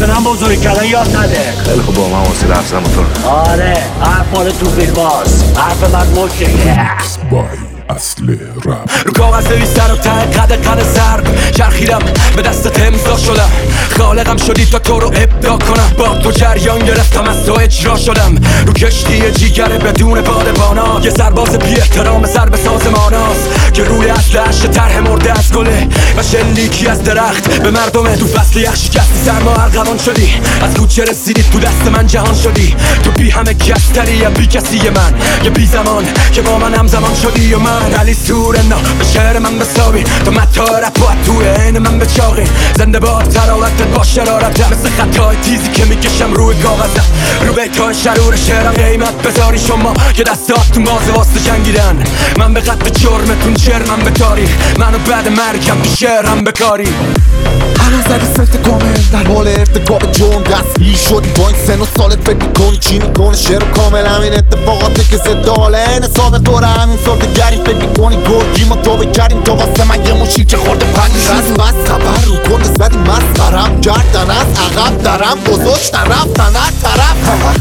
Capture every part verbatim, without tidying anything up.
حوصله‌ام بزرگ کردن یاد نده. خیلی خوب با من حوصله حرف زدن تو. آره حرف مال تو فیلم هاست، حرف من مشکه. اصل رپ رو کاغذ نویسن و ته قد قد ضرب چرخیدم به دستت امضا شدم خالقم شدی تا تو رو ابداع کنم با تو جریان گرفتم از تو اجرا شدم رو کشتی جیگر بدون بادبانا یه سرباز بی احترام سر به سازماناست که روی اصل طرح مرده از گله و شلیکی از درخت به مردمه تو فصل یخ شکستی سرما ارغوان شدی از کوچه رسیدی تو دست من جهان شدی تو بی همه کستری یا بی کسی من یه بی زمان که با من همزمان شدی و من علی سورنا به شهر من بسابی تو متا رپ و توی عین من به چاقی زنده باد تراوتت با شرارتم مثل خطای تیزی که میکشم روی کاغذم رو بیتای شرور شهرم قیمت بذاری شما که دستاتون باز واسه جنگیدن من به قد جرمتون جرمم به تاریخ منو بعد مرگم تو شهرم بکاری هنوز اگه سفت کامل در حال ارتکاب جرم دستگیر شدی با این سن و سالت فکر میکنی چی میکنه شعر کامل همین اتفاقاته که زده حاله این حساب دور همین سال گریم فکر میکنی گرگی ما تو بکریم تو واسه من یه موشی که خورده پنی از بس خبر رو کنده زدی مسخرم کردن از عقب درم گذاشتن رفتن هر طرف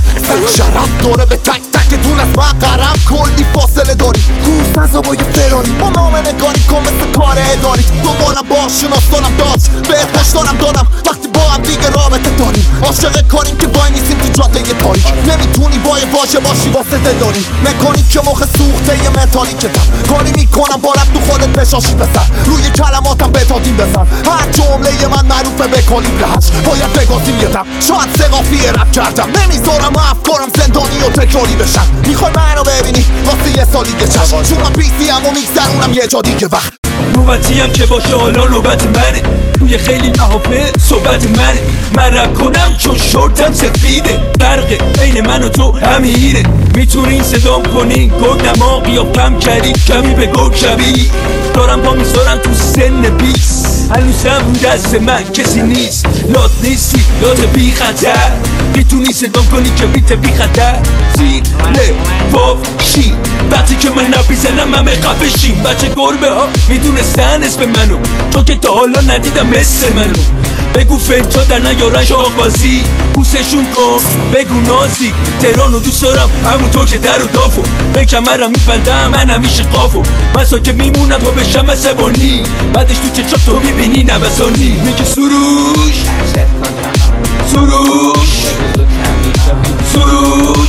سر شرف دوره به تک تکتون از مقرم کلی فاصله داری گوش نزا با یه فراری با نام نگاری کن مثل کار اداری دوبارم باش شناستانم داشت بهت پشتانم دادم وقتی با هم دیگه رابطه داریم عاشق کاریم که وای نیستیم تو جاده یه تاریک نمیتونی با یه واژه باشی واسه دلداری نکنی که مخ سوخته یه متالی کتم کاری میکنم با رب تو خودت بشاشی بسر روی کلماتم بتادیم بزن هر جمله من معروفه به کالیبر هشت باید بگازیم یه دم شاید سقافی رپ کردم نمیذارم افکارم زندانی و تکراری بشن میخوای منو ببینی واسه یه سالی که چشم چون من پیسی هم و میگذرونم یه جا دیگه وقت نوبتی هم که باشه حالا نوبت منه توی خیلی محافل صحبت منه من رپ کنم چون شورتم سفیده فرق بین من و تو همینه میتونین صدام کنین گرگ نما قیافم کردی کمی به گرگ شبی دارم با میذارم تو سن بیست هنوزم رو دست من کسی نیست لات نیستی لات بی خطر میتونی صدام کنی که بیت بی خطر زیر لفاف شین وقتی که من نبیزنم همه خفه شین بچه گربه ها میدونستن اسم منو تو که تا حالا ندیدم مثل منو بگو فنتا در نیارن شاق بازی بوسشون کن بگو نازی تهرانو دوست دارم همونطور که در و دافو به کمرم میبندم من همیشه قافو من ساکه میمونم تا بشم عصبانی بعدش تو چشات تو میبینی نوسانی میگه سروش سروش سروش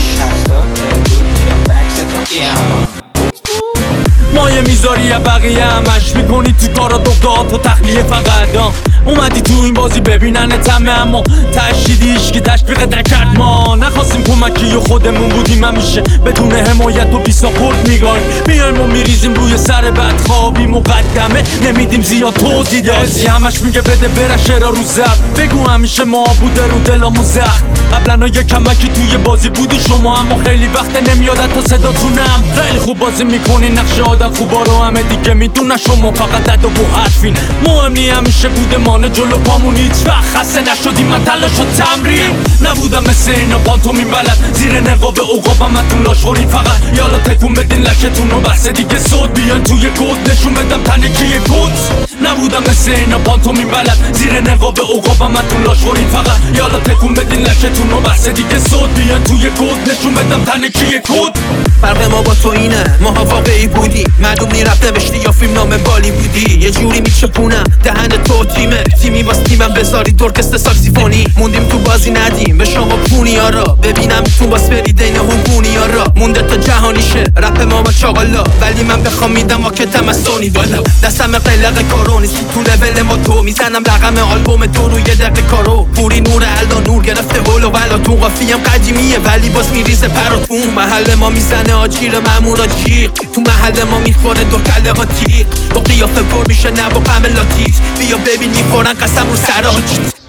مایه میذاری یا بقیه همش میکنی تو کارا دختات و تخلیه فقط اومدی تو این بازی ببینن تمه اما تشدیدی ایشکی تشویقت نکرد ما نخواستیم کمکی و خودمون بودیم همیشه بدون حمایت و بی ساپورت میگاریم میایم و میریزیم روی سر بدخوابی مقدمه نمیدیم زیاد توضیح دازی همش میگه بده بره شعرا رو زب بگو همیشه ما بوده رو دلامون زخم قبلا یه کمکی توی بازی بودی شما اما خیلی وقت نمیاد تا صداتونم خیلی خوب بازی میکنی نقش آدم خوبا رو همه دیگه میدونن شما فقط عدد و حرفین مهم نی همیشه بوده مانه جلو پامون هیچ وقت خسته نشدیم من تلاش و تمرین نبودم مثل اینا پانتومین بلد زیر نقاب عقابم اتون لاش خورین فقط یالا تکون بدین لکتون و بحث دیگه صد بیان توی کود نشون بدم تنکی کود نبودم مثل اینا پانتومین بلد زیر نقاب عقابم اتون لاش خورین فقط یالا تکون بدین لکتون و بحث دیگه صد بیان توی کود نشون بدم تنکی کود فرق ما با تو اینه ماها واقعی بودی معلوم رفته نوشتی یا فیلم نام بالی بودی یه جوری میچپونم دهن تو تیمه تیمی باز تیمم بذاری ارکستر ساکسیفونی موندیم تو بازی ندیم به شما پونیا را ببینم تو باز برید این هونگونیا را مونده تا جهانیشه رپ ما با چاقالا ولی من بخوام میدم واکتم از سونی والا دستم قلق کارو نیستی تو لول ما تو میزنم رقم آلبوم تو روی دقیقه کارو پوری نور الدا نور گرفته ولو والا تو قافیم قدیمیه ولی باز میریزه پر و تو محل ما میزنه آجیر مامورا جیغ تو محل ما میخوره دو کله ها تیغ با قیافه پر میشه نه با غم لاتیس بیا ببین میخورن قسم رو سراج